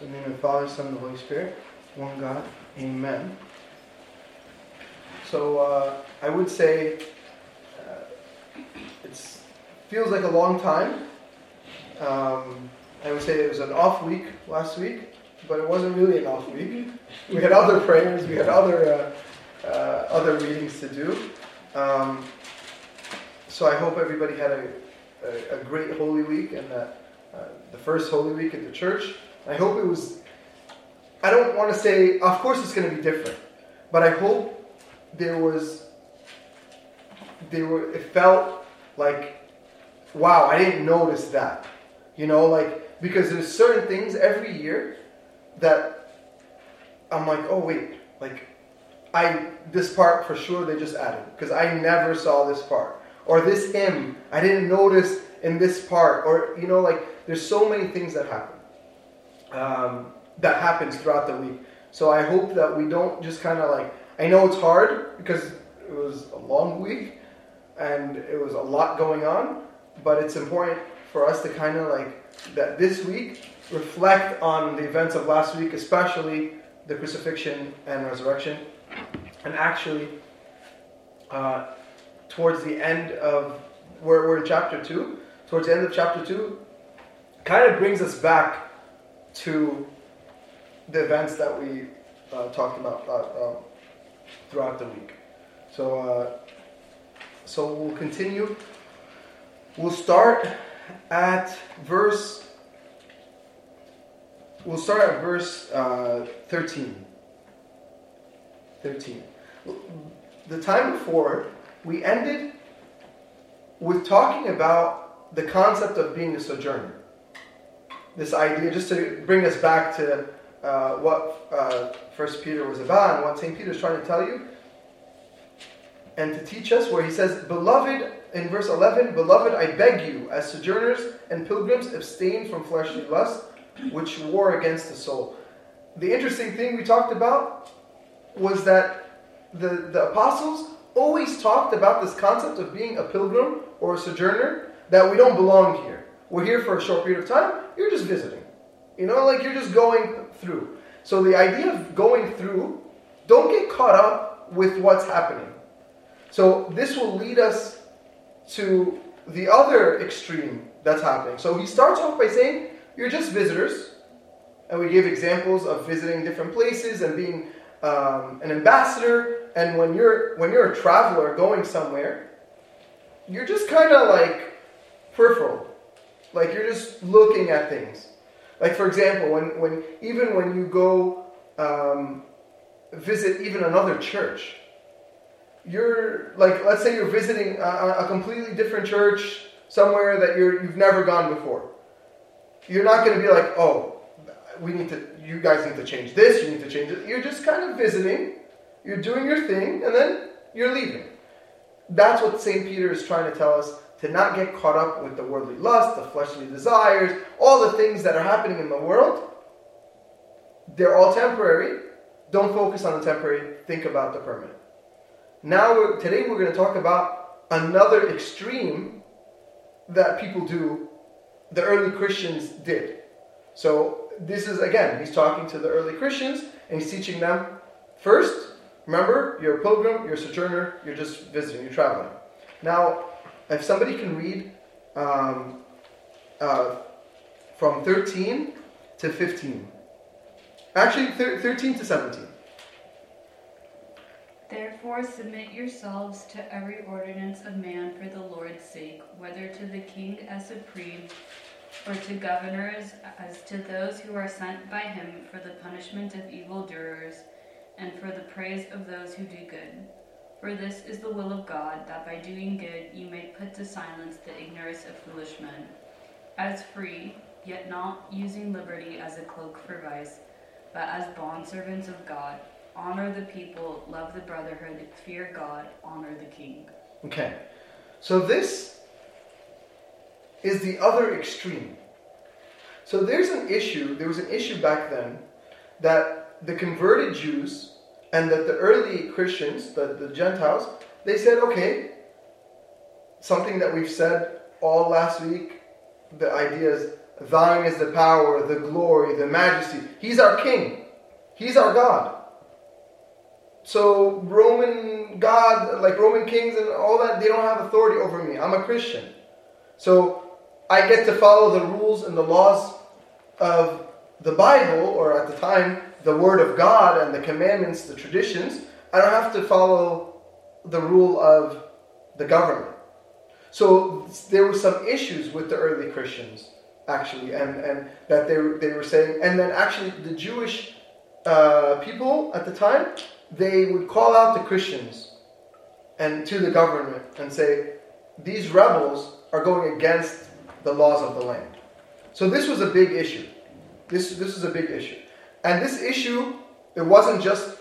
In the name of the Father, Son, and the Holy Spirit, one God, Amen. So I would say it feels like a long time. I would say it was an off week last week, but it wasn't really an off week. We had other prayers, we had other readings to do. So I hope everybody had a great Holy Week, and that the first Holy Week at the church. I hope it was, I don't want to say, of course it's going to be different, but I hope it felt like, wow, I didn't notice that. You know, like, because there's certain things every year that I'm like, oh wait, like, this part for sure they just added, because I never saw this part. Or this hymn, I didn't notice in this part. Or, you know, like, there's so many things that happen. That happens throughout the week. So I hope that we don't just kind of like, I know it's hard because it was a long week and it was a lot going on, but it's important for us to kind of like, that this week reflect on the events of last week, especially the crucifixion and resurrection. And actually, towards the end of, we're in chapter 2, towards the end of chapter 2, kind of brings us back to the events that we talked about throughout the week. So we'll continue. We'll start at verse 13. 13. The time before, we ended with talking about the concept of being a sojourner. This idea, just to bring us back to what 1 Peter was about and what St. Peter is trying to tell you, and to teach us, where he says, Beloved, in verse 11, Beloved, I beg you, as sojourners and pilgrims, abstain from fleshly lusts, which war against the soul. The interesting thing we talked about was that the apostles always talked about this concept of being a pilgrim or a sojourner, that we don't belong here. We're here for a short period of time. You're just visiting. You know, like you're just going through. So the idea of going through, don't get caught up with what's happening. So this will lead us to the other extreme that's happening. So he starts off by saying, you're just visitors. And we gave examples of visiting different places and being an ambassador. And when you're a traveler going somewhere, you're just kind of like peripheral. Like you're just looking at things. Like for example, when you go visit even another church, you're like, let's say you're visiting a completely different church somewhere that you've never gone before. You're not going to be like, oh, you guys need to change this, you need to change it. You're just kind of visiting, you're doing your thing, and then you're leaving. That's what St. Peter is trying to tell us. To not get caught up with the worldly lust, the fleshly desires, all the things that are happening in the world. They're all temporary. Don't focus on the temporary. Think about the permanent. Now, today we're going to talk about another extreme that people do, the early Christians did. So this is, again, he's talking to the early Christians and he's teaching them, first, remember, you're a pilgrim, you're a sojourner, you're just visiting, you're traveling. Now, if somebody can read from 13 to 15. Actually, 13 to 17. Therefore submit yourselves to every ordinance of man for the Lord's sake, whether to the king as supreme, or to governors as to those who are sent by him for the punishment of evildoers, and for the praise of those who do good. For this is the will of God, that by doing good you may put to silence the ignorance of foolish men. As free, yet not using liberty as a cloak for vice, but as bondservants of God. Honor the people, love the brotherhood, fear God, honor the king. Okay, so this is the other extreme. So there was an issue back then that the converted Jews and that the early Christians, the Gentiles, they said, okay, something that we've said all last week, the idea is thine is the power, the glory, the majesty. He's our king. He's our God. So Roman God, like Roman kings and all that, they don't have authority over me. I'm a Christian. So I get to follow the rules and the laws of the Bible, or at the time, the Word of God and the commandments, the traditions. I don't have to follow the rule of the government. So there were some issues with the early Christians, actually, and that they were saying, and then actually the Jewish people at the time, they would call out the Christians and to the government and say, these rebels are going against the laws of the land. So this was a big issue. This is a big issue. And this issue, it wasn't just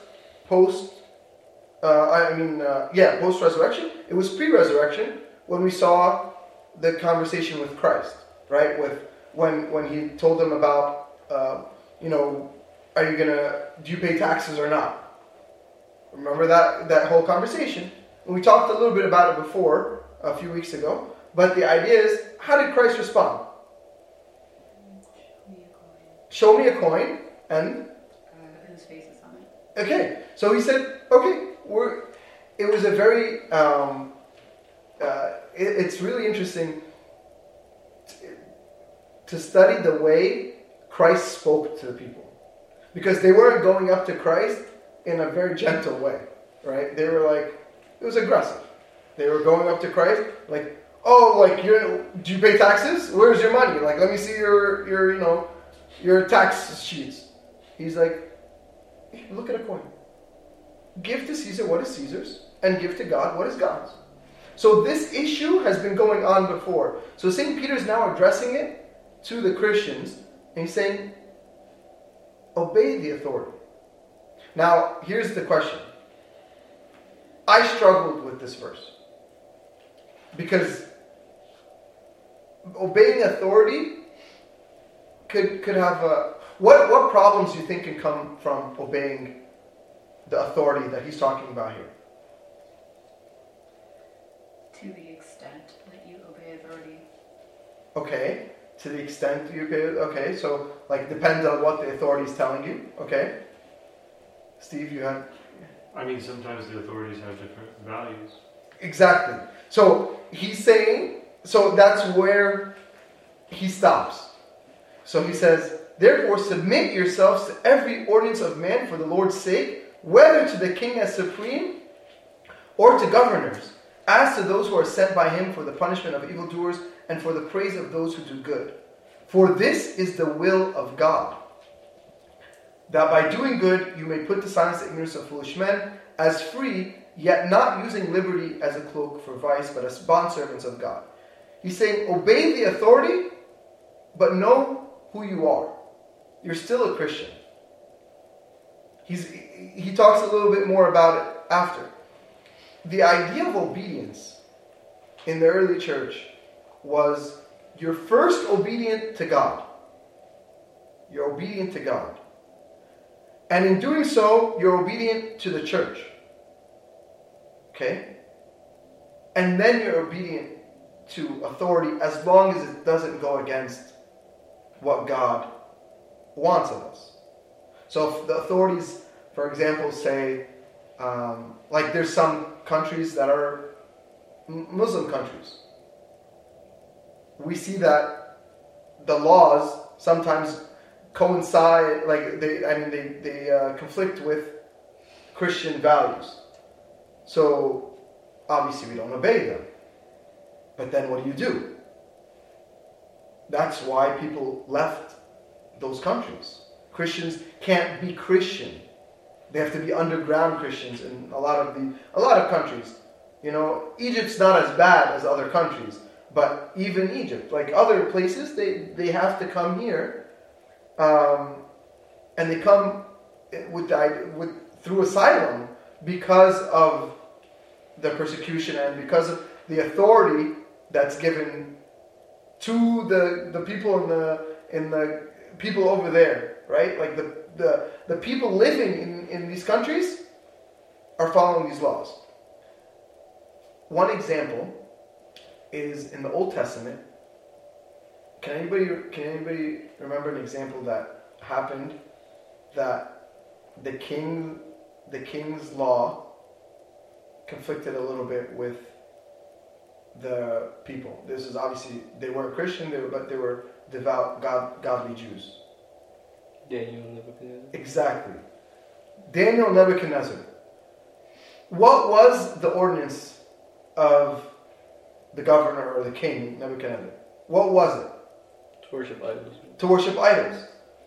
post-resurrection. It was pre-resurrection when we saw the conversation with Christ, right? When he told them about, do you pay taxes or not? Remember that whole conversation? And we talked a little bit about it before, a few weeks ago. But the idea is, how did Christ respond? Show me a coin, and whose face is on it. Okay, so he said, okay, it was a very, it's really interesting to study the way Christ spoke to the people. Because they weren't going up to Christ in a very gentle way, right? They were like, it was aggressive. They were going up to Christ like, do you pay taxes? Where's your money? Like, let me see your tax sheets. He's like, hey, look at a coin. Give to Caesar what is Caesar's, and give to God what is God's. So this issue has been going on before. So St. Peter's now addressing it to the Christians, and he's saying, obey the authority. Now, here's the question. I struggled with this verse. Because obeying authority could have a... What problems do you think can come from obeying the authority that he's talking about here? To the extent that you obey authority. Okay. To the extent you obey... Okay, so depends on what the authority is telling you. Okay. Steve, you have... I mean, sometimes the authorities have different values. Exactly. So he's saying, so that's where he stops. So he says, therefore submit yourselves to every ordinance of man for the Lord's sake, whether to the king as supreme or to governors, as to those who are sent by him for the punishment of evildoers and for the praise of those who do good. For this is the will of God, that by doing good you may put to silence the ignorance of foolish men, as free, yet not using liberty as a cloak for vice, but as bondservants of God. He's saying, obey the authority, but know who you are. You're still a Christian. He talks a little bit more about it after. The idea of obedience in the early church was you're first obedient to God. You're obedient to God. And in doing so, you're obedient to the church. Okay? And then you're obedient to authority as long as it doesn't go against what God wants of us. So if the authorities, for example, say, there's some countries that are Muslim countries. We see that the laws sometimes coincide, they conflict with Christian values. So obviously we don't obey them. But then what do? That's why people left those countries. Christians can't be Christian. They have to be underground Christians in a lot of countries. Egypt's not as bad as other countries, but even Egypt, like other places, they have to come here, and they come through asylum because of the persecution and because of the authority that's given to the people in the people over there, right? Like the people living in these countries are following these laws. One example is in the Old Testament, Can anybody remember an example that happened that the king's law conflicted a little bit with the people? This is obviously, they weren't Christian, but they were devout, godly Jews. Daniel and Nebuchadnezzar. Exactly. Daniel and Nebuchadnezzar. What was the ordinance of the governor or the king, Nebuchadnezzar? What was it? To worship idols. To worship idols.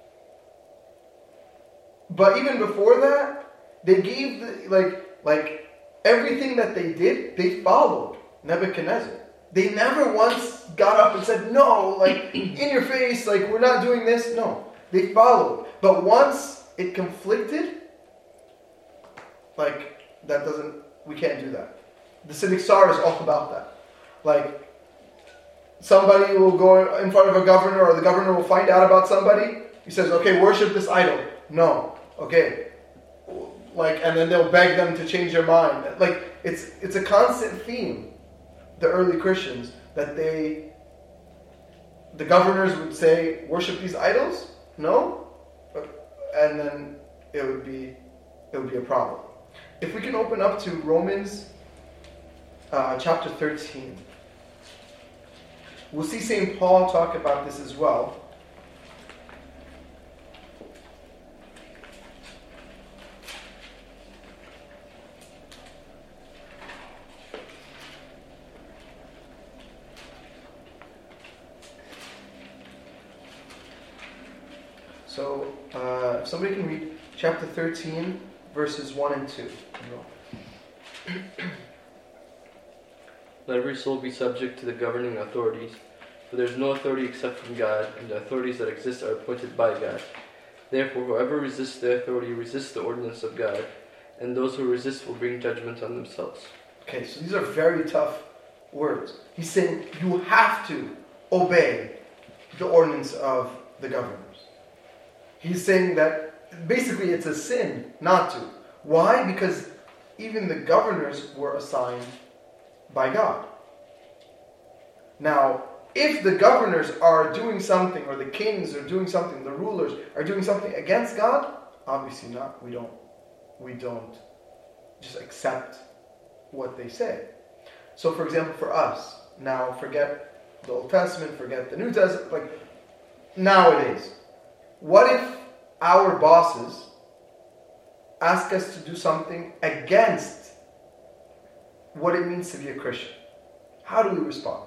But even before that, they gave like everything that they did, they followed Nebuchadnezzar. They never once got up and said, no, like in your face, like we're not doing this. No, they followed. But once it conflicted, like we can't do that. The Civic Star is all about that. Like, somebody will go in front of a governor, or the governor will find out about somebody. He says, okay, worship this idol. No. Okay. Like, and then they'll beg them to change their mind. Like, it's a constant theme, the early Christians, that the governors would say, worship these idols? No. And then it would be a problem. If we can open up to Romans chapter 13. We'll see St. Paul talk about this as well. So, if somebody can read chapter 13, verses 1 and 2. Let every soul be subject to the governing authorities, for there is no authority except from God, and the authorities that exist are appointed by God. Therefore, whoever resists the authority resists the ordinance of God, and those who resist will bring judgment on themselves. Okay, so these are very tough words. He's saying you have to obey the ordinance of the governors. He's saying that basically it's a sin not to. Why? Because even the governors were assigned by God. Now, if the governors are doing something, or the kings are doing something, the rulers are doing something against God, obviously not. We don't just accept what they say. So, for example, for us, now forget the Old Testament, forget the New Testament, like nowadays, what if our bosses ask us to do something against what it means to be a Christian? How do we respond?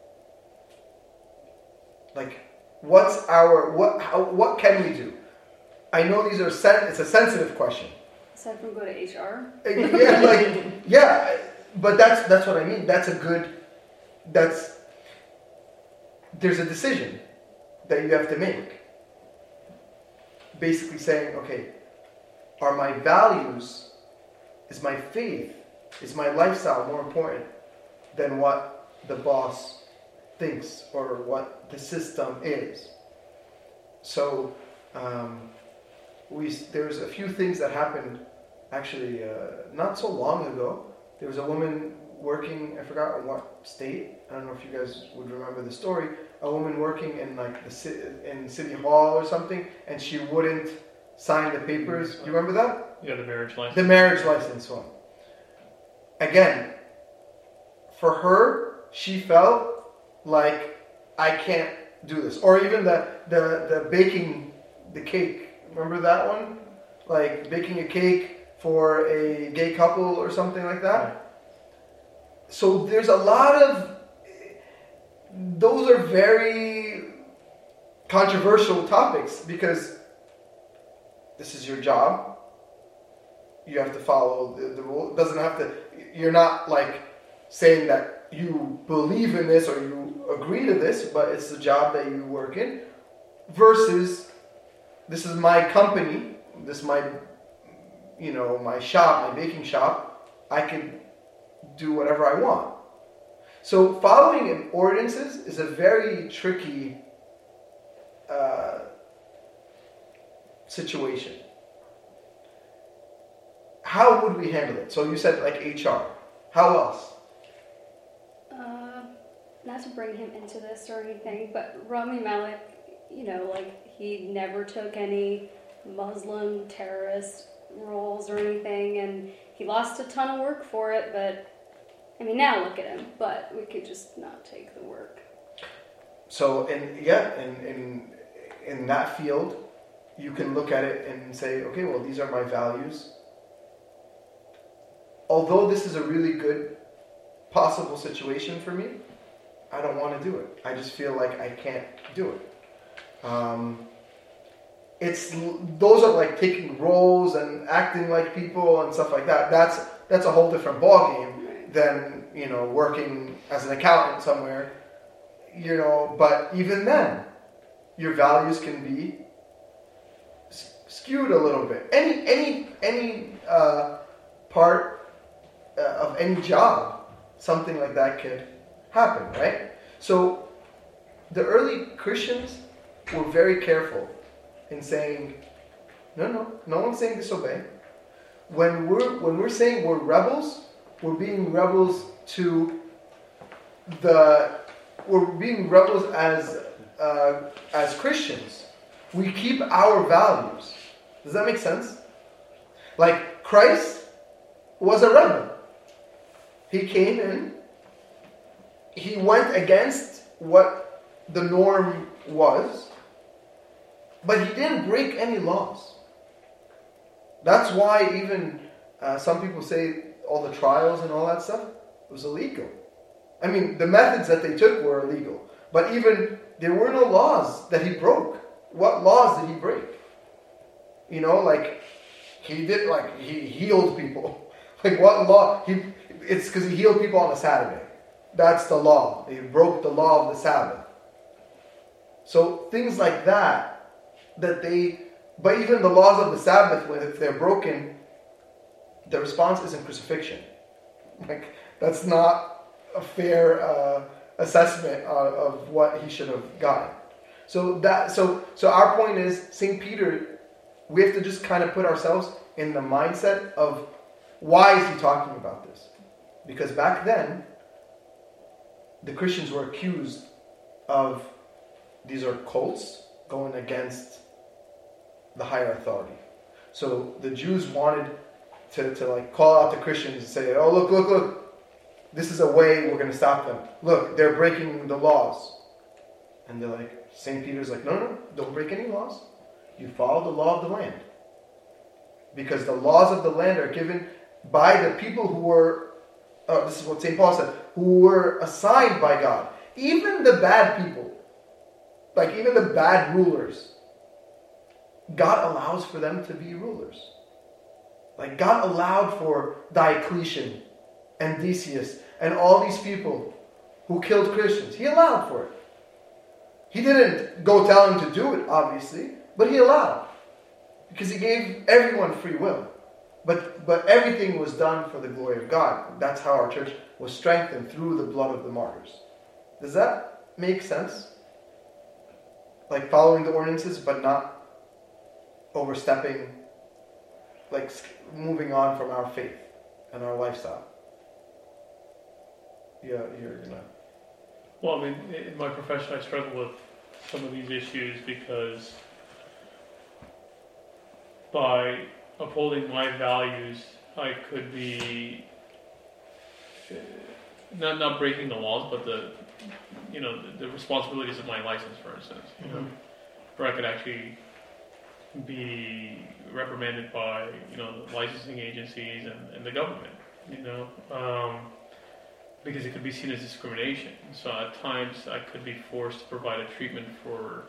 Like, what can we do? I know it's a sensitive question. Aside from go to HR? Yeah, but that's what I mean. There's a decision that you have to make. Basically saying, okay, are my values, is my faith, is my lifestyle more important than what the boss thinks or what the system is? So there's a few things that happened actually not so long ago. There was a woman working, I forgot in what state, I don't know if you guys would remember the story, a woman working in like in City Hall or something, and she wouldn't sign the papers. Do you remember that? Yeah, the marriage license. The marriage license one. Again, for her, she felt like, I can't do this. Or even the baking the cake. Remember that one? Like baking a cake for a gay couple or something like that. Right. So there's a lot of, those are very controversial topics because this is your job. You have to follow the rule. It doesn't have to, you're not like saying that you believe in this or you agree to this, but it's the job that you work in. Versus, this is my company, this is my, my shop, my baking shop. I can do whatever I want. So following ordinances is a very tricky situation. How would we handle it? So you said like HR. How else? Not not to bring him into this or anything, but Rami Malek, he never took any Muslim terrorist roles or anything, and he lost a ton of work for it, but, now look at him, but we could just not take the work. So, in that field, you can look at it and say, okay, well, these are my values. Although this is a really good possible situation for me, I don't want to do it. I just feel like I can't do it. Those are like taking roles and acting like people and stuff like that. That's a whole different ballgame than working as an accountant somewhere. But even then, your values can be skewed a little bit. Any part of any job, something like that could happen, right? So the early Christians were very careful in saying, no one's saying disobey. When we're saying we're rebels, we're being rebels as Christians. We keep our values. Does that make sense? Like Christ was a rebel. He came in, he went against what the norm was, but he didn't break any laws. That's why even some people say all the trials and all that stuff was illegal. The methods that they took were illegal. But even there were no laws that he broke. What laws did he break? He healed people. Like what law? It's because he healed people on a Saturday. That's the law. He broke the law of the Sabbath. So things like that but even the laws of the Sabbath, if they're broken, the response isn't crucifixion. Like that's not a fair assessment of what he should have gotten. So our point is, St. Peter, we have to just kind of put ourselves in the mindset of why is he talking about this? Because back then, the Christians were accused of these are cults going against the higher authority. So the Jews wanted to call out the Christians and say, oh, look. This is a way we're going to stop them. Look, they're breaking the laws. And they're like, St. Peter's like, no, don't break any laws. You follow the law of the land. Because the laws of the land are given by the people who were, this is what St. Paul said, who were assigned by God. Even the bad people, like even the bad rulers, God allows for them to be rulers. Like God allowed for Diocletian and Decius and all these people who killed Christians. He allowed for it. He didn't go tell them to do it, obviously, but he allowed. Because he gave everyone free will. But everything was done for the glory of God. That's how our church was strengthened, through the blood of the martyrs. Does that make sense? Like following the ordinances, but not overstepping, like moving on from our faith and our lifestyle. Yeah, you're gonna... Well, in my profession, I struggle with some of these issues because by upholding my values, I could be not breaking the laws, but the responsibilities of my license, for instance, where I could actually be reprimanded by the licensing agencies and the government, because it could be seen as discrimination. So at times I could be forced to provide a treatment for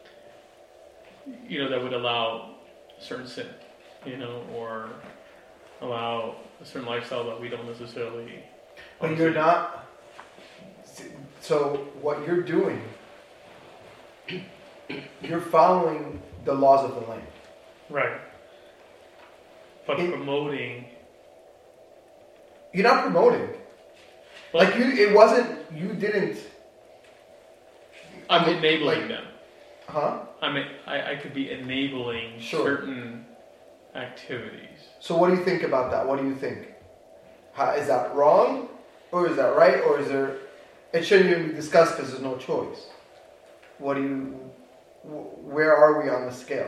that would allow a certain sin, or allow a certain lifestyle that we don't necessarily. But you're not. So what you're doing, you're following the laws of the land. Right. But promoting. You're not promoting. Like you didn't. I'm enabling them. Huh? I could be enabling certain activities. So what do you think about that? What do you think? Is that wrong? Or is that right? Or is there it shouldn't even be discussed because there's no choice. Where are we on the scale?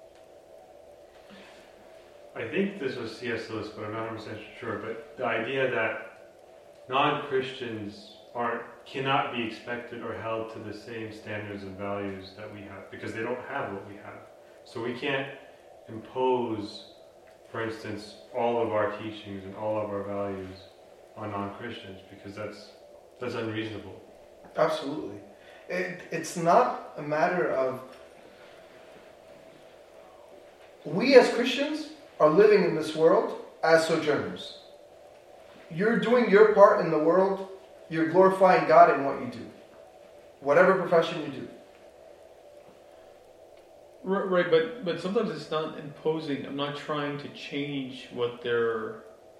I think this was C.S. Lewis, but I'm not 100% sure. But the idea that non-Christians cannot be expected or held to the same standards and values that we have because they don't have what we have. So we can't impose, for instance, all of our teachings and all of our values on non-Christians because that's unreasonable. Absolutely. It's not a matter of... We as Christians are living in this world as sojourners. You're doing your part in the world. You're glorifying God in what you do. Whatever profession you do. Right, but sometimes it's not imposing. I'm not trying to change what they're...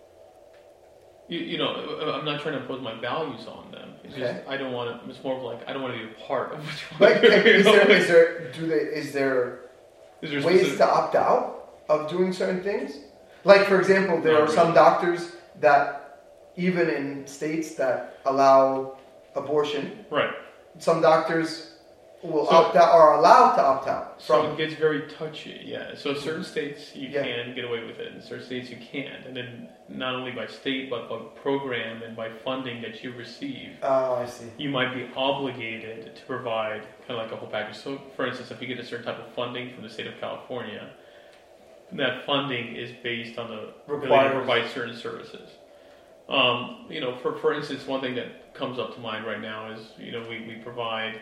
I'm not trying to impose my values on them. It's just I don't want to. It's more of like I don't want to be a part of which one. But is there ways to opt out of doing certain things? Like, for example, there are some doctors that, even in states that allow abortion, right? Some doctors will opt out, are allowed to opt out. So it gets very touchy, yeah. So certain states you can get away with it, and certain states you can't. And then not only by state, but by program and by funding that you receive. Oh, I see. You might be obligated to provide kind of like a whole package. So, for instance, if you get a certain type of funding from the state of California, that funding is based on the ability to provide certain services. For instance, one thing that comes up to mind right now is, we provide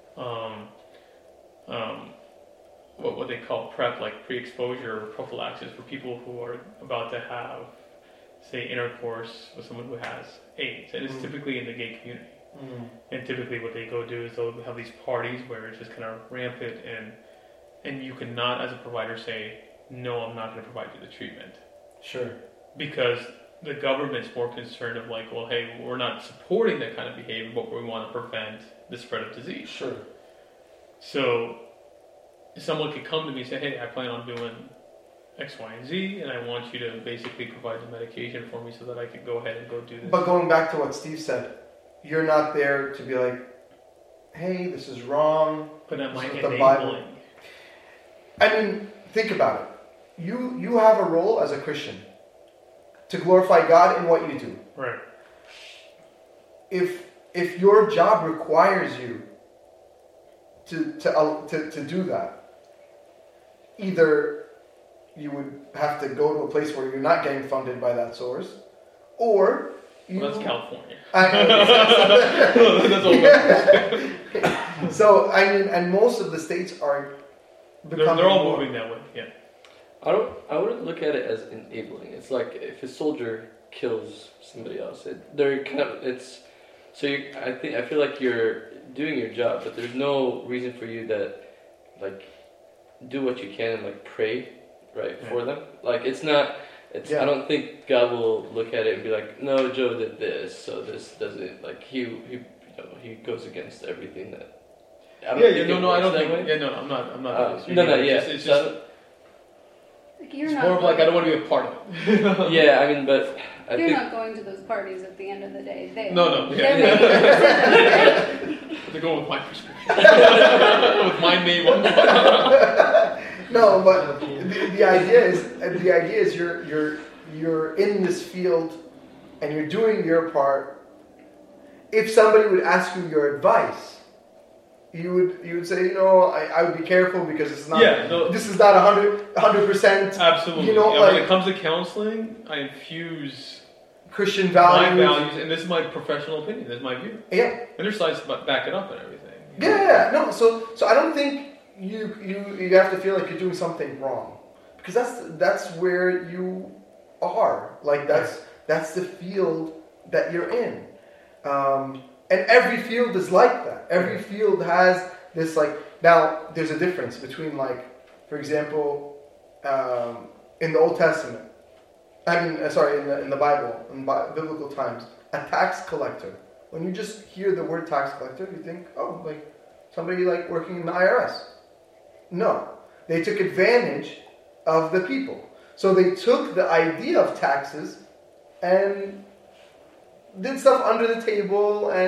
what they call PrEP, like pre-exposure prophylaxis for people who are about to have, say, intercourse with someone who has AIDS, and it's typically in the gay community. And typically what they go do is they'll have these parties where it's just kind of rampant, and you cannot, as a provider, say, no, I'm not going to provide you the treatment. Sure. Because the government's more concerned of like, well, hey, we're not supporting that kind of behavior, but we want to prevent the spread of disease. Sure. So someone could come to me and say, hey, I plan on doing X, Y, and Z, and I want you to basically provide the medication for me so that I can go ahead and go do this. But going back to what Steve said, you're not there to be like, hey, this is wrong. But am I the Bible. I mean, think about it. You have a role as a Christian to glorify God in what you do. Right. If your job requires you to do that, either you would have to go to a place where you're not getting funded by that source, or that's California. That's all. So I mean, and most of the states are becoming. They're all moving that way. Yeah. I wouldn't look at it as enabling. It's like if a soldier kills somebody else, I feel like you're doing your job, but there's no reason for you to like do what you can and like pray for them. Like it's not. I don't think God will look at it and be like, no, Joe did this, so this doesn't like he goes against everything that. I don't think. Yeah, no, I'm not. It's just. It's more of like I don't want to be a part of it. Yeah, I mean, but you're not going to those parties at the end of the day. They're going with my prescription, with my name on it. No, but the idea is you're in this field and you're doing your part. If somebody would ask you your advice, you would say, I would be careful because it's not. This is not 100%. Absolutely. When it comes to counseling, I infuse Christian values. My values, and this is my professional opinion. This is my view. Yeah. And there's sides to back it up and everything. Yeah. No. So I don't think you have to feel like you're doing something wrong, because that's where you are. Like that's the field that you're in. And every field is like that. Every field has this now there's a difference between for example, in the Old Testament, in the Bible, in biblical times, a tax collector. When you just hear the word tax collector, you think, somebody working in the IRS. No, they took advantage of the people. So they took the idea of taxes and did stuff under the table and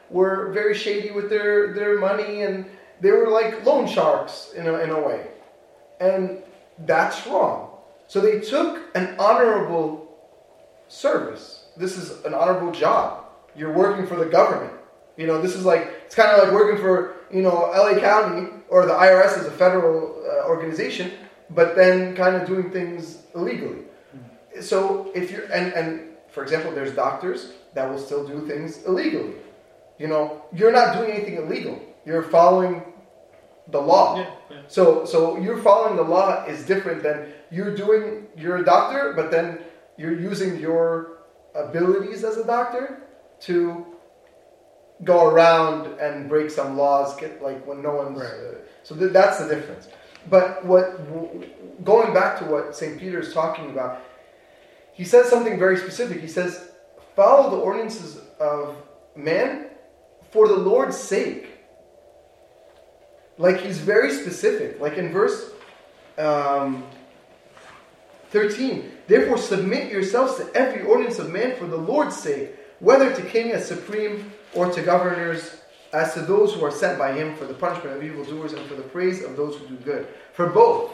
were very shady with their money, and they were like loan sharks in a way. And that's wrong. So they took an honorable service. This is an honorable job. You're working for the government. This is like, it's kind of like working for, LA County or the IRS as a federal organization, but then kind of doing things illegally. So if you're, and for example, there's doctors that will still do things illegally. You're not doing anything illegal. You're following the law. Yeah. So you're following the law is different than you're a doctor, but then you're using your abilities as a doctor to go around and break some laws, when no one's... So that's the difference. But going back to what St. Peter is talking about, he says something very specific. He says, follow the ordinances of man for the Lord's sake. Like, he's very specific. Like in verse 13, therefore submit yourselves to every ordinance of man for the Lord's sake, whether to king as supreme or to governors as to those who are sent by him for the punishment of evildoers and for the praise of those who do good. For both.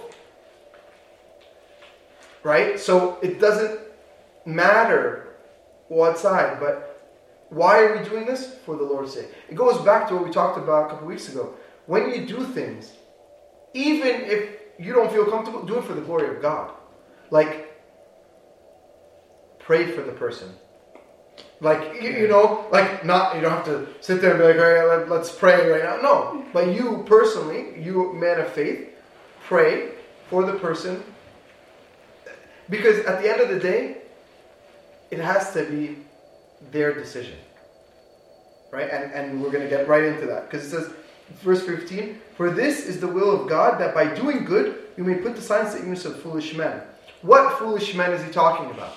Right? So it doesn't matter what side, but why are we doing this? For the Lord's sake. It goes back to what we talked about a couple weeks ago. When you do things, even if you don't feel comfortable, do it for the glory of God. Like, pray for the person. Like, you don't have to sit there and be like, all right, let's pray right now. No, but you personally, you man of faith, pray for the person. Because at the end of the day, it has to be their decision. Right? And we're going to get right into that. Because it says, verse 15, for this is the will of God, that by doing good, you may put to silence the ignorance of foolish men. What foolish men is he talking about?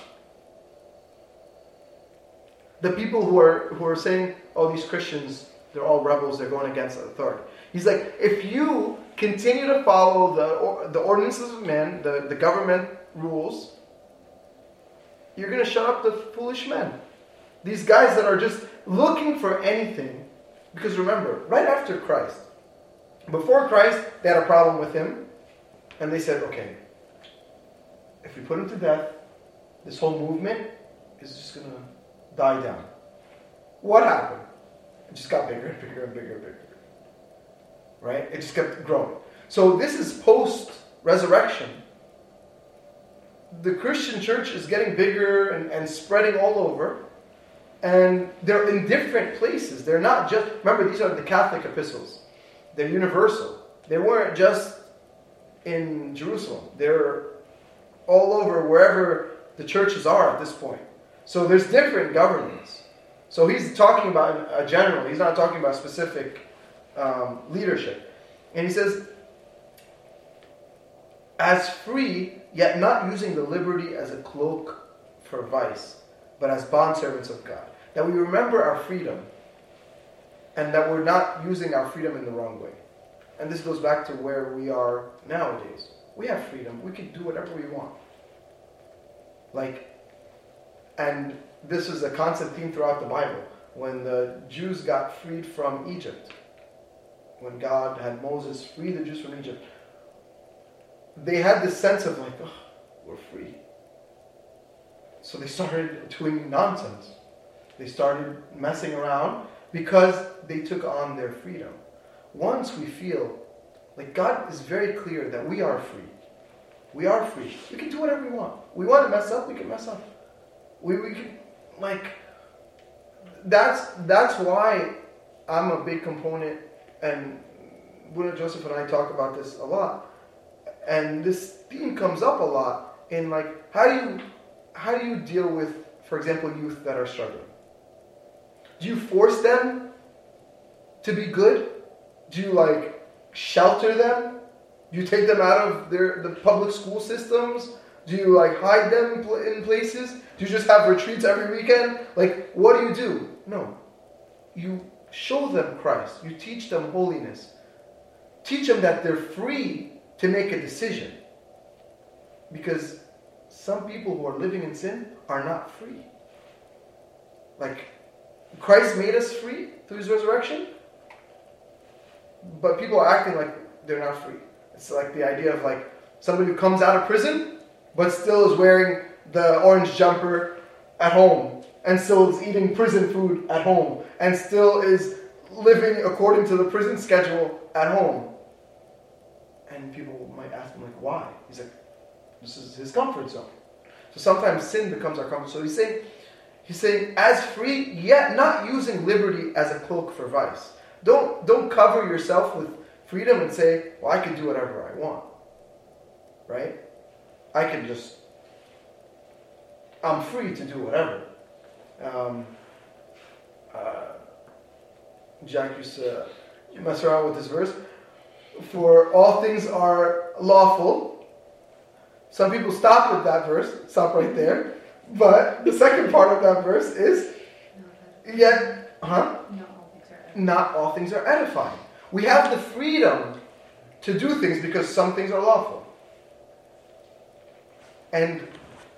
The people who are saying, oh, these Christians, they're all rebels, they're going against authority. He's like, if you continue to follow the ordinances of men, the government rules, you're going to shut up the foolish men. These guys that are just looking for anything. Because remember, right after Christ, before Christ, they had a problem with him. And they said, okay, if we put him to death, this whole movement is just going to die down. What happened? It just got bigger and bigger and bigger and bigger. Right? It just kept growing. So this is post-resurrection. The Christian church is getting bigger and spreading all over. And they're in different places. They're not just... Remember, these are the Catholic epistles. They're universal. They weren't just in Jerusalem. They're all over wherever the churches are at this point. So there's different governments. So he's talking about a general. He's not talking about specific leadership. And he says, as free, yet not using the liberty as a cloak for vice, but as bondservants of God. That we remember our freedom, and that we're not using our freedom in the wrong way. And this goes back to where we are nowadays. We have freedom. We can do whatever we want. And this is a constant theme throughout the Bible. When the Jews got freed from Egypt, when God had Moses free the Jews from Egypt, they had this sense of oh, we're free. So they started doing nonsense. They started messing around because they took on their freedom. Once we feel like God is very clear that we are free. We are free. We can do whatever we want. We want to mess up, we can mess up. We can, that's why I'm a big component, and Buddha Joseph and I talk about this a lot. And this theme comes up a lot in how do you deal with, for example, youth that are struggling? Do you force them to be good? Do you shelter them? Do you take them out of the public school systems? Do you hide them in places? Do you just have retreats every weekend? What do? No. You show them Christ. You teach them holiness. Teach them that they're free to make a decision. Because some people who are living in sin are not free. Christ made us free through his resurrection, but people are acting like they're not free. It's like the idea of like somebody who comes out of prison, but still is wearing the orange jumper at home, and still is eating prison food at home, and still is living according to the prison schedule at home. And people might ask him, like, why? He's like, this is his comfort zone. So sometimes sin becomes our comfort zone. So he's saying, as free, yet not using liberty as a cloak for vice. Don't cover yourself with freedom and say, well, I can do whatever I want. Right? I'm free to do whatever. Jack used to mess around with this verse. For all things are lawful. Some people stop with that verse, stop right there. But the second part of that verse is, yet, not all things are edifying. We have the freedom to do things because some things are lawful. And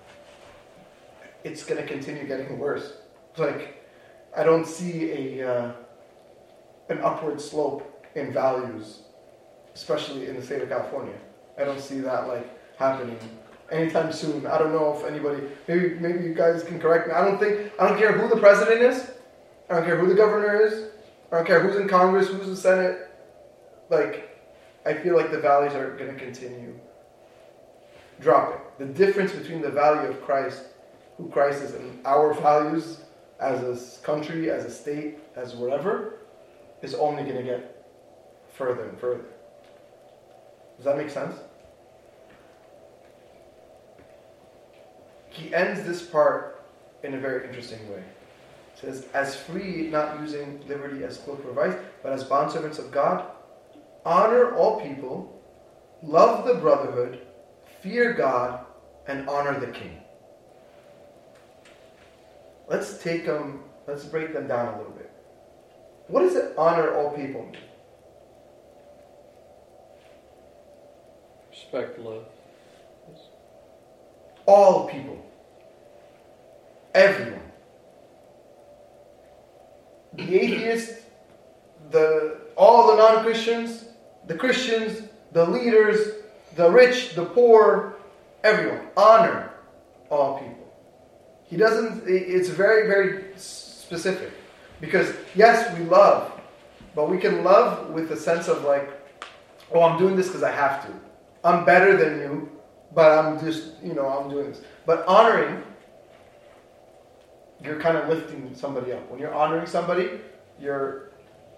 it's going to continue getting worse. Like, I don't see an upward slope in values, especially in the state of California. I don't see that like happening anytime soon. I don't know if anybody, maybe you guys can correct me. I don't care who the president is. I don't care who the governor is. I don't care who's in Congress, who's in the Senate. Like, I feel like the values are going to continue dropping. The difference between the value of Christ, who Christ is, and our values as a country, as a state, as whatever, is only going to get further and further. Does that make sense? He ends this part in a very interesting way. He says, as free, not using liberty as cloak for vice, but as bondservants of God, honor all people, love the brotherhood, fear God, and honor the king. Let's break them down a little bit. What does it honor all people mean? Respect, love. All people. Everyone. The atheist, all the non-Christians, the Christians, the leaders, the rich, the poor, everyone. Honor all people. It's very, very specific. Because, yes, we love, but we can love with a sense of like, oh, I'm doing this because I have to. I'm better than you, but I'm just, I'm doing this. But honoring, you're kind of lifting somebody up. When you're honoring somebody, you're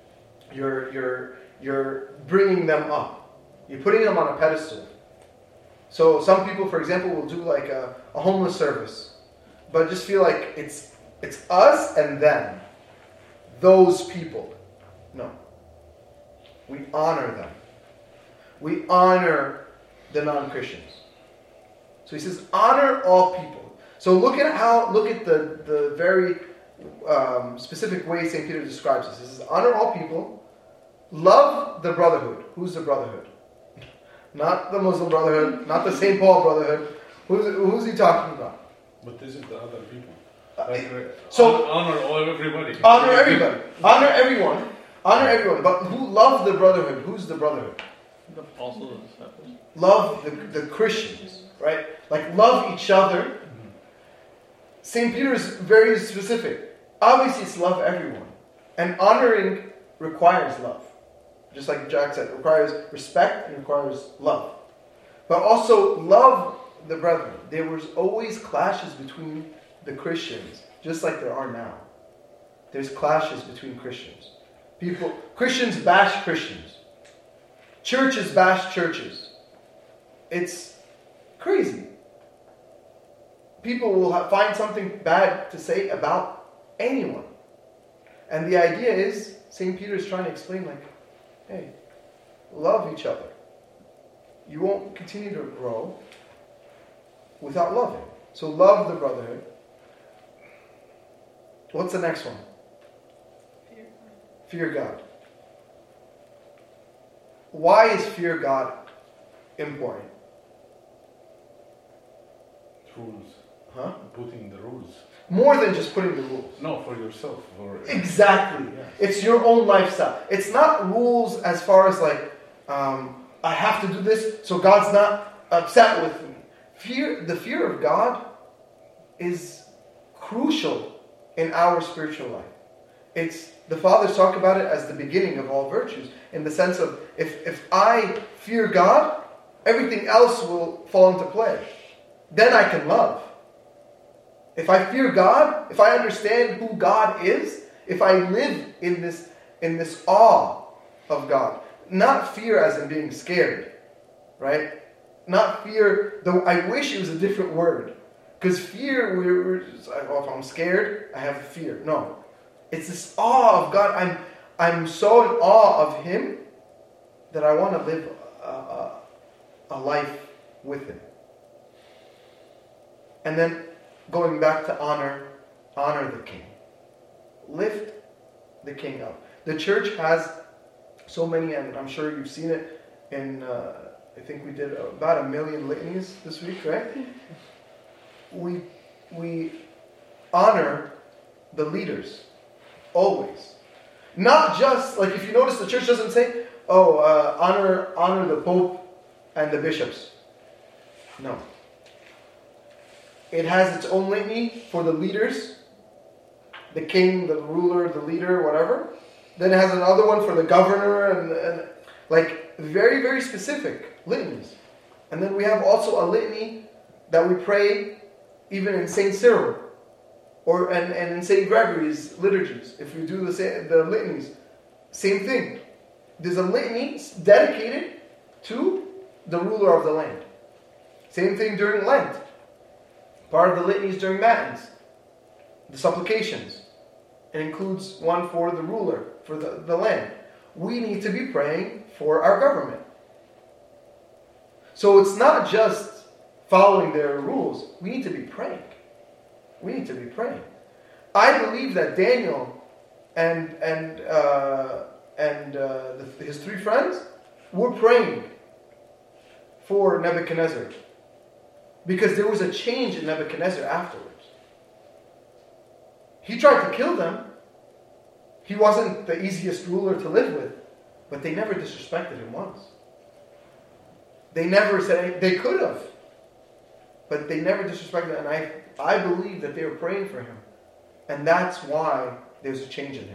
bringing them up. You're putting them on a pedestal. So some people, for example, will do like a homeless service, but just feel like it's us and them. Those people. No. We honor them. We honor the non-Christians. So he says, honor all people. So look at the very specific way St. Peter describes this. He says, honor all people, love the brotherhood. Who's the brotherhood? Not the Muslim brotherhood, not the St. Paul brotherhood. Who's he talking about? But this is the other people. So honor everybody. Honor everybody. Honor everyone. Honor everyone. But who love the brotherhood? Who's the brotherhood? The apostles and disciples. Love the Christians, right? Like love each other. St. Peter is very specific. Obviously, it's love everyone. And honoring requires love. Just like Jack said, it requires respect and requires love. But also Love the brethren. There was always clashes between the Christians, just like there are now. There's clashes between Christians. Christians bash Christians. Churches bash churches. It's crazy. People will find something bad to say about anyone. And the idea is, St. Peter is trying to explain, like, hey, love each other. You won't continue to grow without loving. So love the brotherhood. What's the next one? Fear God. Why is fear God important? Rules. Huh? Putting the rules. More than just putting the rules. No, for yourself. Exactly. Yeah. It's your own lifestyle. It's not rules as far as like, I have to do this so God's not upset with me. The fear of God is crucial in our spiritual life. The fathers talk about it as the beginning of all virtues, in the sense of if I fear God, everything else will fall into play. Then I can love. If I fear God, if I understand who God is, if I live in this awe of God, not fear as in being scared, right? Not fear, though I wish it was a different word. Because fear, we're just like, if I'm scared, I have fear. No. It's this awe of God. I'm so in awe of Him that I want to live a life with Him. And then going back to honor the King. Lift the King up. The church has so many, and I'm sure you've seen it in, I think we did about 1 million litanies this week, right? We honor the leaders, always. Not just, like if you notice the church doesn't say, honor the Pope and the bishops. No. It has its own litany for the leaders, the king, the ruler, the leader, whatever. Then it has another one for the governor and like very, very specific litanies. And then we have also a litany that we pray even in St. Cyril and in St. Gregory's liturgies. If we do the litanies, same thing. There's a litany dedicated to the ruler of the land. Same thing during Lent. Part of the litanies during Matins, the supplications. It includes one for the ruler, for the land. We need to be praying for our government. So it's not just following their rules. We need to be praying. We need to be praying. I believe that Daniel and his 3 friends were praying for Nebuchadnezzar. Because there was a change in Nebuchadnezzar afterwards. He tried to kill them. He wasn't the easiest ruler to live with. But they never disrespected him once. They never said, they could have. But they never disrespected him. And I believe that they were praying for him. And that's why there's a change in him.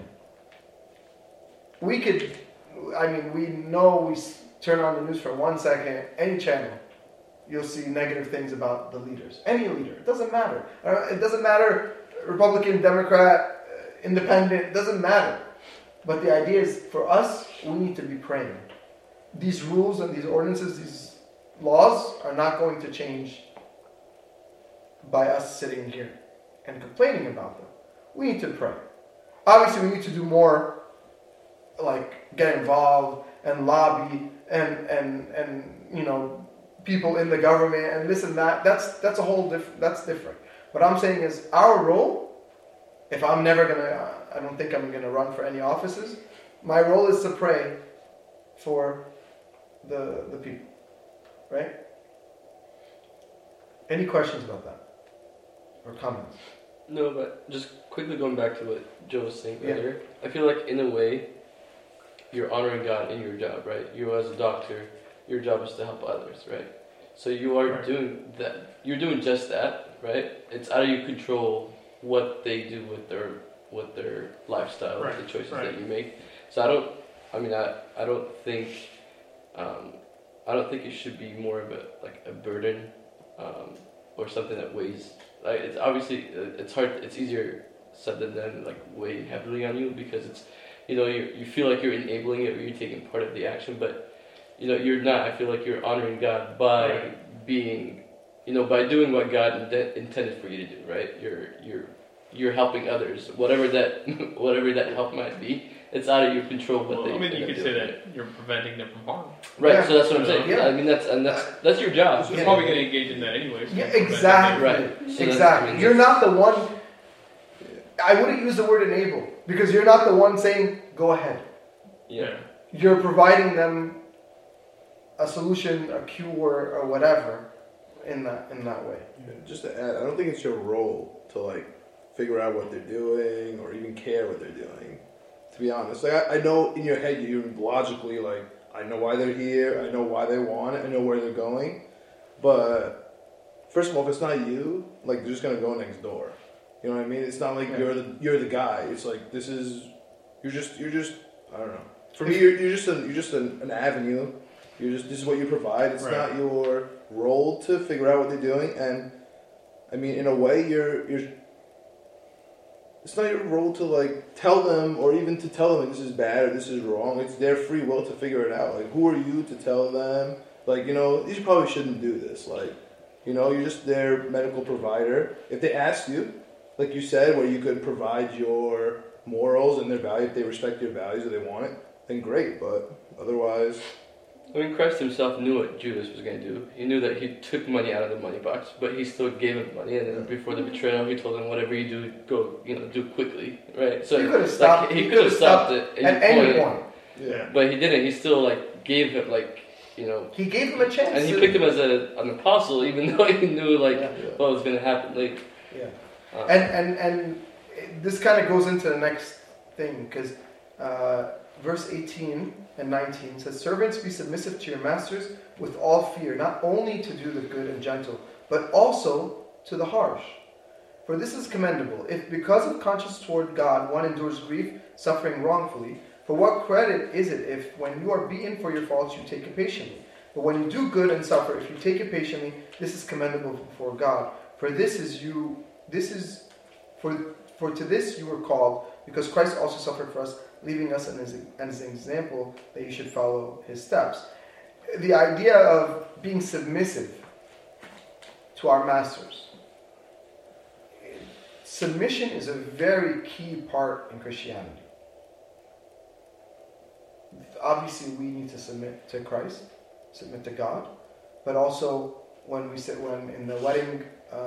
We know we turn on the news for 1 second, any channel. You'll see negative things about the leaders. Any leader. It doesn't matter. It doesn't matter, Republican, Democrat, Independent. It doesn't matter. But the idea is, for us, we need to be praying. These rules and these ordinances, these laws are not going to change by us sitting here and complaining about them. We need to pray. Obviously, we need to do more, like get involved and lobby and people in the government and this and that. That's a whole different. That's different. What I'm saying is our role. If I'm never gonna, I don't think I'm gonna run for any offices. My role is to pray for the people, right? Any questions about that or comments? No, but just quickly going back to what Joe was saying earlier, I feel like in a way, you're honoring God in your job, right? You as a doctor, your job is to help others, right? So you are doing that. You're doing just that, right? It's out of your control what they do with their lifestyle, the choices that you make. So I don't think it should be more of a burden or something that weighs. Like it's obviously it's hard. It's easier said than done. Like weigh heavily on you because it's you feel like you're enabling it or you're taking part of the action, but you're not. I feel like you're honoring God by being, by doing what God intended for you to do. Right? You're helping others, whatever that help might be. It's out of your control. You could say that you're preventing them from harm. Right. Yeah. So that's what I'm saying. Yeah. I mean that's your job. They're probably going to engage in that anyway. So Yeah, exactly. Right. So Exactly. You're not the one. I wouldn't use the word enable because you're not the one saying go ahead. Yeah. You're providing them a solution, a cure, or whatever, in that way. Just to add, I don't think it's your role to like figure out what they're doing or even care what they're doing. To be honest, like I know in your head you logically like I know why they're here, I know why they want it, I know where they're going, but first of all, if it's not you, like they're just gonna go next door. You know what I mean? It's not like you're the guy. It's like you're just I don't know. For me, you're just an avenue. This is what you provide. It's not your role to figure out what they're doing, and I mean, in a way, it's not your role to like tell them or even to tell them like, this is bad or this is wrong. It's their free will to figure it out. Like, who are you to tell them? Like, you probably shouldn't do this. Like, you're just their medical provider. If they ask you, like you said, where you could provide your morals and their value, if they respect your values or they want it, then great. But otherwise, I mean, Christ himself knew what Judas was going to do. He knew that he took money out of the money box, but he still gave him money. And then before the betrayal, he told him, "Whatever you do, go, do quickly." Right? So he could have stopped. He could have stopped it at any point. yeah. But he didn't. He still like gave him He gave him a chance. and he picked him as an apostle, even though he knew what was going to happen later. Yeah. And this kind of goes into the next thing because verse 18 and 19 says, "Servants, be submissive to your masters with all fear, not only to do the good and gentle, but also to the harsh. For this is commendable, if because of conscience toward God one endures grief, suffering wrongfully. For what credit is it if, when you are beaten for your faults, you take it patiently? But when you do good and suffer, if you take it patiently, this is commendable before God. For to this you were called, because Christ also suffered for us, leaving us as an example that you should follow his steps." The idea of being submissive to our masters. Submission is a very key part in Christianity. Obviously, we need to submit to Christ, submit to God, but also when in the wedding,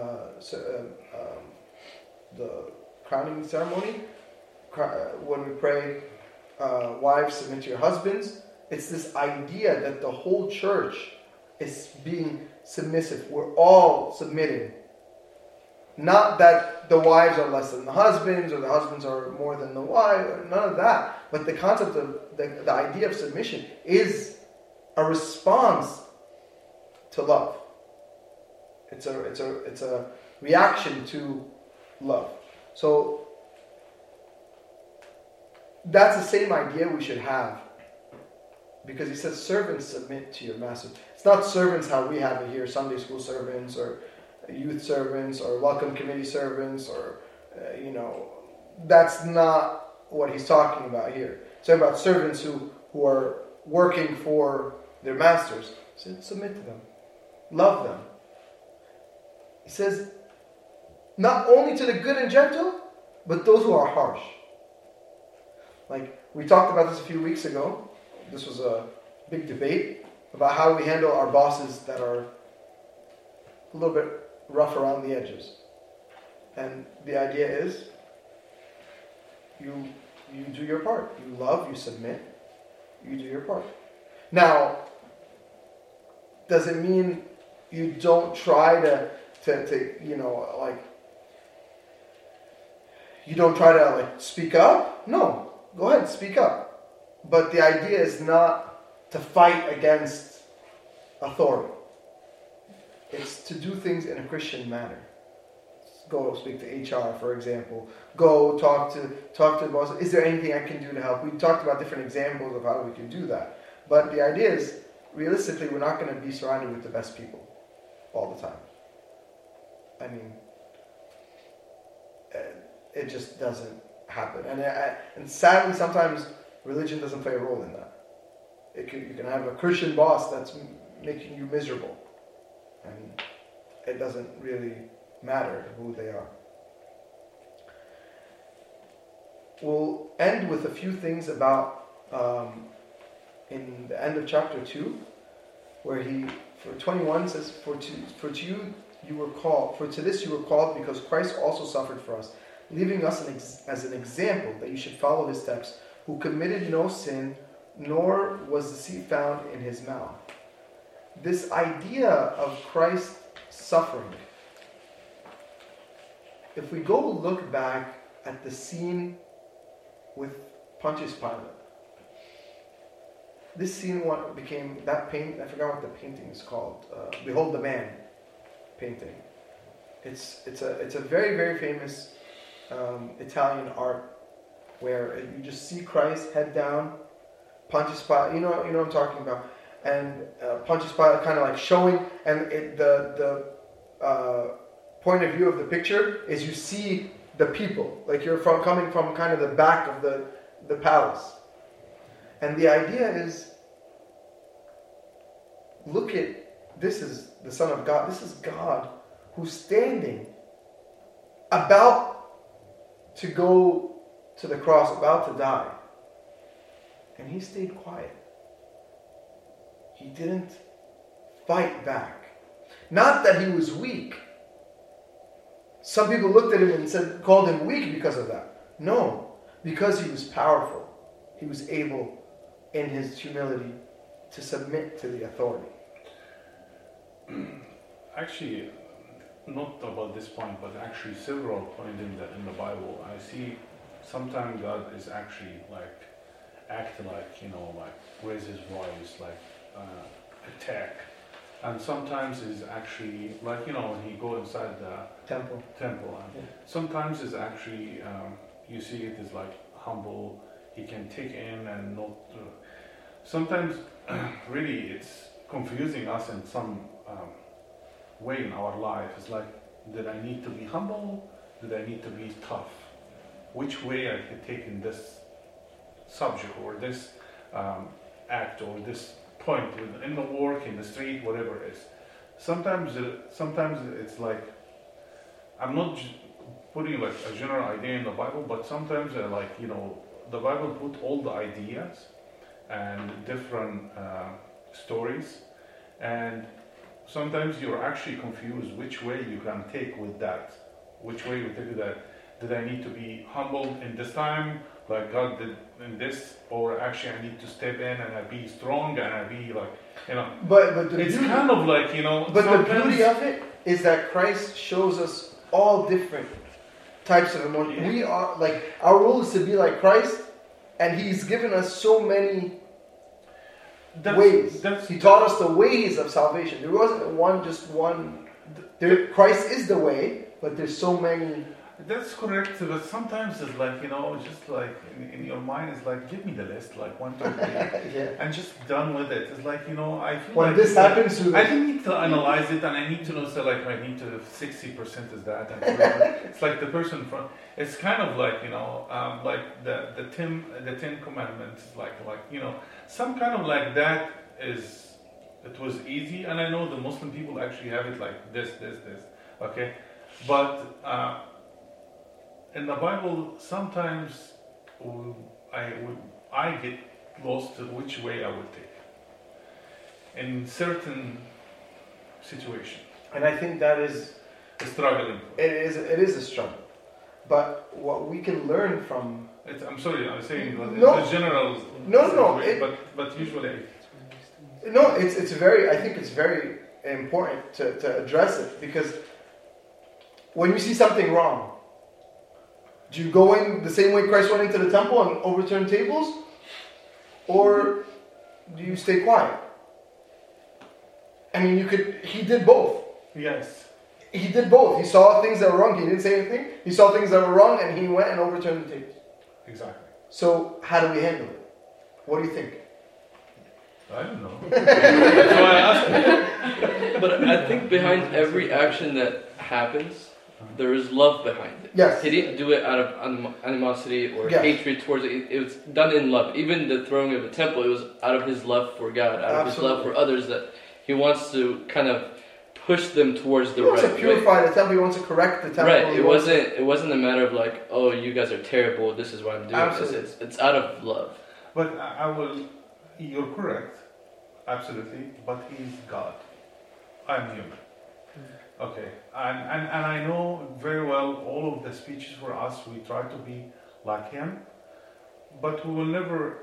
the crowning ceremony, when we pray, "Wives, submit to your husbands," it's this idea that the whole church is being submissive. We're all submitting. Not that the wives are less than the husbands or the husbands are more than the wives, none of that. But the concept of the idea of submission is a response to love. It's a reaction to love. So that's the same idea we should have. Because he says, "Servants, submit to your master." It's not servants how we have it here, Sunday school servants or youth servants or welcome committee servants or, that's not what he's talking about here. It's talking about servants who are working for their masters. He said, submit to them. Love them. He says, not only to the good and gentle, but those who are harsh. Like, we talked about this a few weeks ago. This was a big debate about how we handle our bosses that are a little bit rough around the edges. And the idea is, you do your part. You love, you submit, you do your part. Now, does it mean you don't try to you don't try to speak up? No, go ahead, speak up. But the idea is not to fight against authority. It's to do things in a Christian manner. Go speak to HR, for example. Go talk to the boss. Is there anything I can do to help? We talked about different examples of how we can do that. But the idea is, realistically, we're not going to be surrounded with the best people all the time. I mean, it just doesn't happen. And sadly, sometimes religion doesn't play a role in that. You can have a Christian boss that's making you miserable. And it doesn't really matter who they are. We'll end with a few things about in the end of chapter 2, where for 21 says, For to this you were called, because Christ also suffered for us, leaving us as an example that you should follow his steps, who committed no sin, nor was deceit found in his mouth. This idea of Christ suffering. If we go look back at the scene with Pontius Pilate, this scene what became that paint. I forgot what the painting is called. Behold the Man painting. It's a very, very famous Italian art where you just see Christ head down, Pontius Pilate. You know what I'm talking about. And Pontius Pilate kind of like showing, and the point of view of the picture is you see the people, like you're coming from kind of the back of the palace. And the idea is, look at, this is the Son of God, this is God who's standing about to go to the cross, about to die. And he stayed quiet. He didn't fight back. Not that he was weak. Some people looked at him and called him weak because of that. No, because he was powerful. He was able, in his humility, to submit to the authority. Actually, not about this point, but actually several points in the Bible, I see sometimes God is actually like act like, like raise his voice, like attack. And sometimes is actually like, when he go inside the Temple. And sometimes is actually, you see it is like humble, he can take in and not, sometimes really it's confusing us in some way in our life. It's like, did I need to be humble? Did I need to be tough? Which way I could take in this subject or this act or this point in the work, in the street, whatever it is. Sometimes it's like, I'm not putting like a general idea in the Bible, but sometimes the Bible put all the ideas and different stories, and sometimes you're actually confused which way you can take with that. Which way you take with that. Did I need to be humbled in this time, like God did in this, or actually I need to step in and I be strong and I be like, But it's kind of like, But the beauty of it is that Christ shows us all different types of emotion. We are like, our role is to be like Christ, and He's given us so many ways. He taught us the ways of salvation. There wasn't one. Christ is the way, but there's so many. That's correct, but sometimes it's like, just like in your mind, it's like, give me the list, like 1, 2, 3, and just done with it. It's like, I feel when like this happens to I need to analyze it, and I need to know, so like, I need to 60% is that, and it's like the person from, it's kind of like, like the 10 Commandments, like, some kind of like that is, it was easy, and I know the Muslim people actually have it like this, okay, but, in the Bible, sometimes I get lost to which way I would take in certain situations. And I think that is struggling. It is a struggle. But what we can learn from. I'm sorry, I'm saying no, the general. No. But usually. No, it's very. I think it's very important to address it, because when you see something wrong, do you go in the same way Christ went into the temple and overturn tables? Or do you stay quiet? I mean, he did both. Yes. He did both. He saw things that were wrong, he didn't say anything. He saw things that were wrong, and he went and overturned the tables. Exactly. So, how do we handle it? What do you think? I don't know. So I asked, but I think behind every action that happens, there is love behind it. Yes. He didn't do it out of animosity or Yes. hatred towards it. It was done in love. Even the throwing of the temple, it was out of his love for God, out of his love for others, that he wants to kind of push them towards the right way. He wants to purify the temple. He wants to correct the temple. Right. It wasn't a matter of like, oh, you guys are terrible, this is why I'm doing this. It's out of love. But you're correct, absolutely, but he's God. I'm human. Okay, and I know very well all of the speeches for us, we try to be like him, but we will never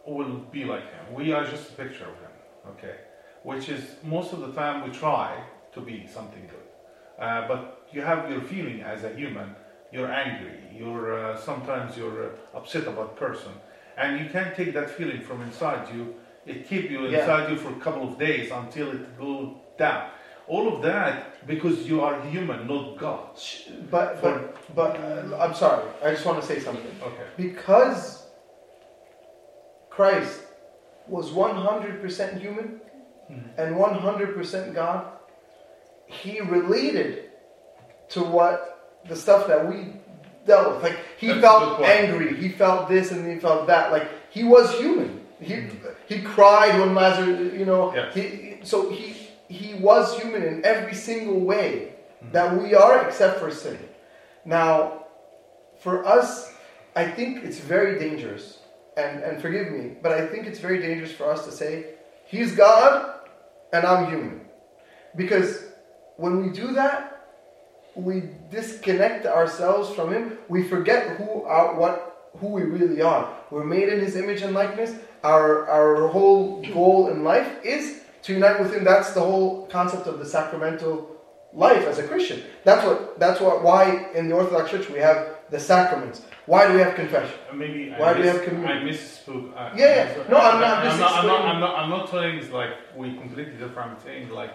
be like him. We are just a picture of him, okay? Which is, most of the time we try to be something good. But you have your feeling as a human. You're angry. Sometimes you're upset about person, and you can't take that feeling from inside you. It keeps you inside you for a couple of days until it goes down. All of that because you are human, not God. But I'm sorry. I just want to say something. Okay. Because Christ was 100% human and 100% God, he related to what the stuff that we dealt with. Like he felt angry, he felt this, and he felt that. Like he was human. He cried when Lazarus, Yes. He was human in every single way that we are, except for sin. Now, for us, I think it's very dangerous, and forgive me, but I think it's very dangerous for us to say, he's God and I'm human. Because when we do that, we disconnect ourselves from him. We forget who we really are. We're made in his image and likeness. Our whole goal in life is to unite with him. That's the whole concept of the sacramental life as a Christian. Why in the Orthodox Church we have the sacraments. Why do we have confession? Maybe why do we have communion? I misspoke. No, I'm not. I'm not saying it's like we completely different. I'm saying like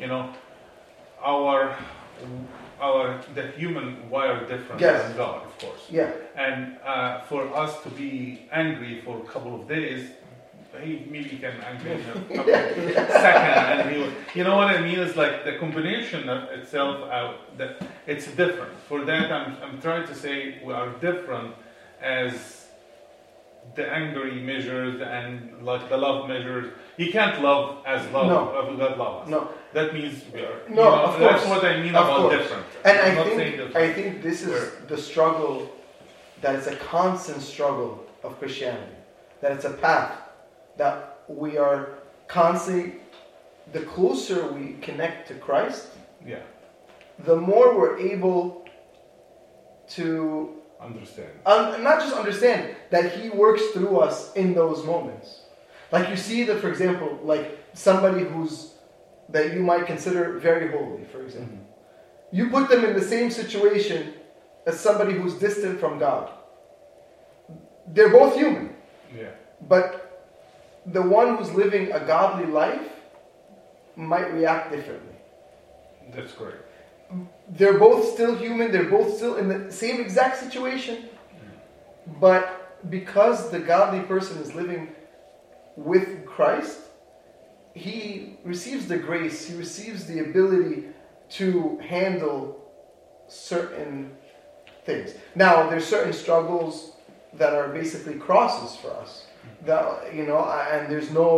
the human wired different than God, of course. Yeah. And for us to be angry for a couple of days, he maybe can angry in a couple of seconds, and you know what I mean? It's like the combination of itself that it's different. For that, I'm trying to say we are different as the angry measures and like the love measures. You can't love as love. No. God love us. No. That means we are. No, of course. That's what I mean Of about course. different. And I think this is the struggle, that it's a constant struggle of Christianity. That it's a path that we are constantly, the closer we connect to Christ, the more we're able to understand. Not just understand, that he works through us in those moments. Like you see that, for example, like somebody that you might consider very holy, for example. You put them in the same situation as somebody who's distant from God. They're both human. Yeah. But the one who's living a godly life might react differently. That's correct. They're both still human. They're both still in the same exact situation. But because the godly person is living with Christ, he receives the grace, he receives the ability to handle certain things. Now, there's certain struggles that are basically crosses for us. That, and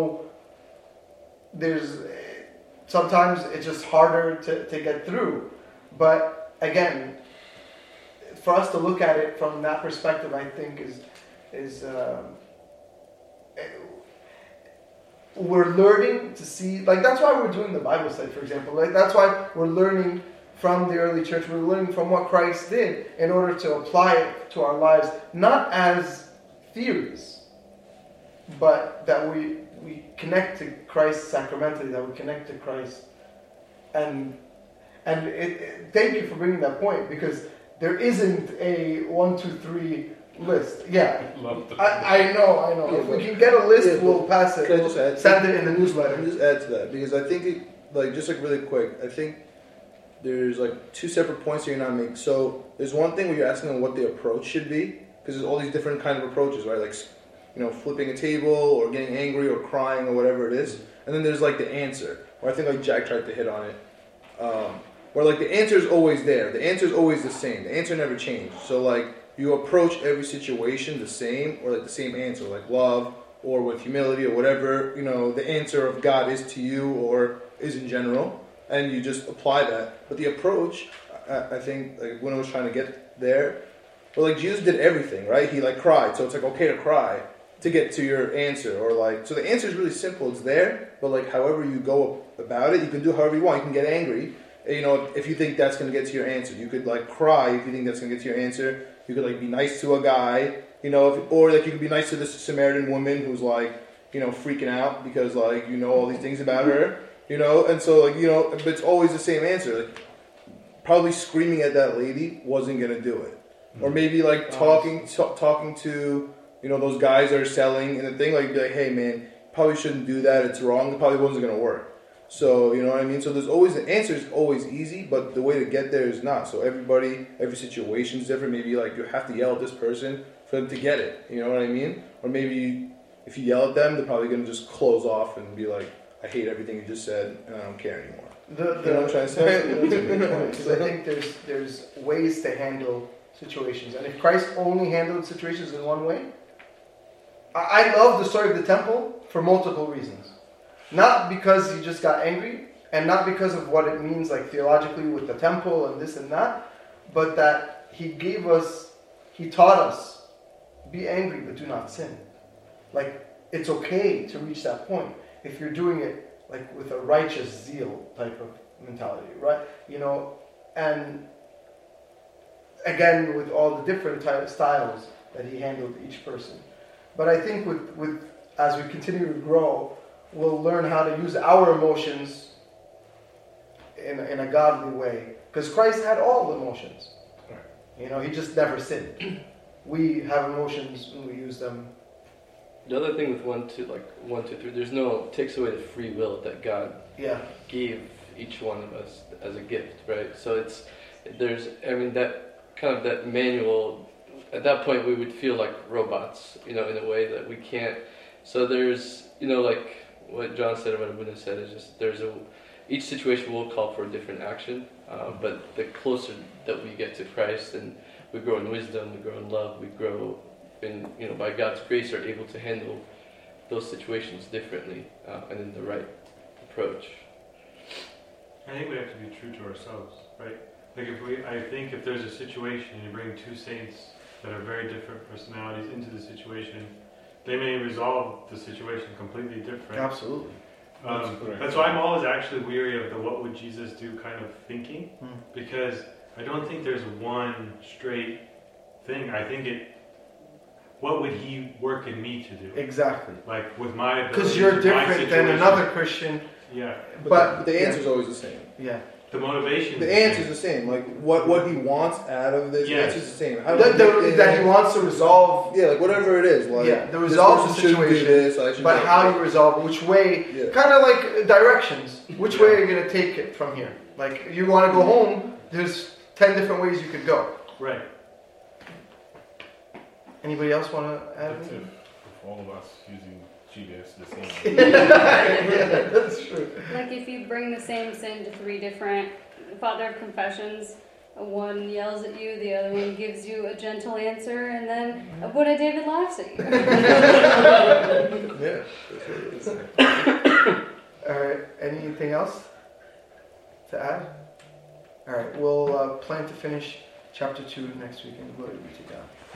there's sometimes it's just harder to get through. But again, for us to look at it from that perspective, I think is we're learning to see, like that's why we're doing the Bible study, for example. Like that's why we're learning from the early church. We're learning from what Christ did in order to apply it to our lives, not as theories, but that we connect to Christ sacramentally, that we connect to Christ. And thank you for bringing that point, because there isn't a 1, 2, 3 list. Yeah, I know. If we can get a list, we'll pass it. We'll send it in the newsletter. Can I just add to that, because I think really quick, I think there's like two separate points that you're not making. So there's one thing where you're asking them what the approach should be, because there's all these different kind of approaches, right? Like, flipping a table or getting angry or crying or whatever it is. And then there's like the answer, where I think like Jack tried to hit on it. Where like the answer is always there. The answer is always the same. The answer never changed. So like you approach every situation the same, or like the same answer, like love or with humility or whatever, the answer of God is to you or is in general, and you just apply that. But the approach, I think, like when I was trying to get there, well, like Jesus did everything, right? He like cried, so it's like okay to cry to get to your answer, or like, so the answer is really simple. It's there, but like however you go about it, you can do however you want. You can get angry, if you think that's going to get to your answer. You could like cry if you think that's going to get to your answer. You could like be nice to a guy, or like you could be nice to this Samaritan woman who's like, freaking out because like all these things about her. You know, and so like, you know, but it's always the same answer. Like, probably screaming at that lady wasn't gonna do it, or maybe like talking to, you know, those guys that are selling and the thing, like, be like, hey man, probably shouldn't do that. It's wrong. It probably wasn't gonna work. So you know what I mean. So there's always, the answer is always easy, but the way to get there is not. So every situation is different. Maybe like you have to yell at this person for them to get it. You know what I mean? Or maybe if you yell at them, they're probably gonna just close off and be like, I hate everything you just said, and I don't care anymore. You know what I'm trying to say? Because I think there's ways to handle situations, and if Christ only handled situations in one way, I love the story of the temple for multiple reasons. Not because he just got angry, and not because of what it means like theologically with the temple and this and that, but that he taught us, be angry but do not sin. Like, it's okay to reach that point if you're doing it like with a righteous zeal type of mentality, right? You know, and again with all the different type of styles that he handled each person. But I think with as we continue to grow, we'll learn how to use our emotions in a godly way. Because Christ had all emotions. You know, he just never sinned. We have emotions and we use them. The other thing with 1, 2, 3, there's no, takes away the free will that God gave each one of us as a gift, right? So that kind of that manual, at that point we would feel like robots, you know, in a way that we can't. So there's, you know, like what John said and what Abuna said is just, each situation will call for a different action, but the closer that we get to Christ and we grow in wisdom, we grow in love, we grow in, you know, by God's grace are able to handle those situations differently and in the right approach. I think we have to be true to ourselves, right? Like I think if there's a situation and you bring two saints that are very different personalities into the situation, they may resolve the situation completely different. Absolutely. That's why I'm always actually weary of the what would Jesus do kind of thinking, because I don't think there's one straight thing. I think what would he work in me to do? Exactly. Like with my ability, because you're different than another Christian. Yeah. But the answer is always the same. Yeah. The motivation. The answer is the same. Like what he wants out of this, the answer is the same. That he wants to resolve. Yeah, like whatever it is. Like, the resolve the situation. But how you resolve, which way, kind of like directions. Which way are you going to take it from here? Like, you want to go home, there's 10 different ways you could go. Right. Anybody else want to add anything? If all of us using GPS the same. Yeah, that's true. Like if you bring the same sin to 3 different Father of Confessions, one yells at you, the other one gives you a gentle answer, and then Abuna David laughs at you. Yeah, that's what it is. All right, anything else to add? All right, we'll plan to finish chapter 2 next week, and glory be to God.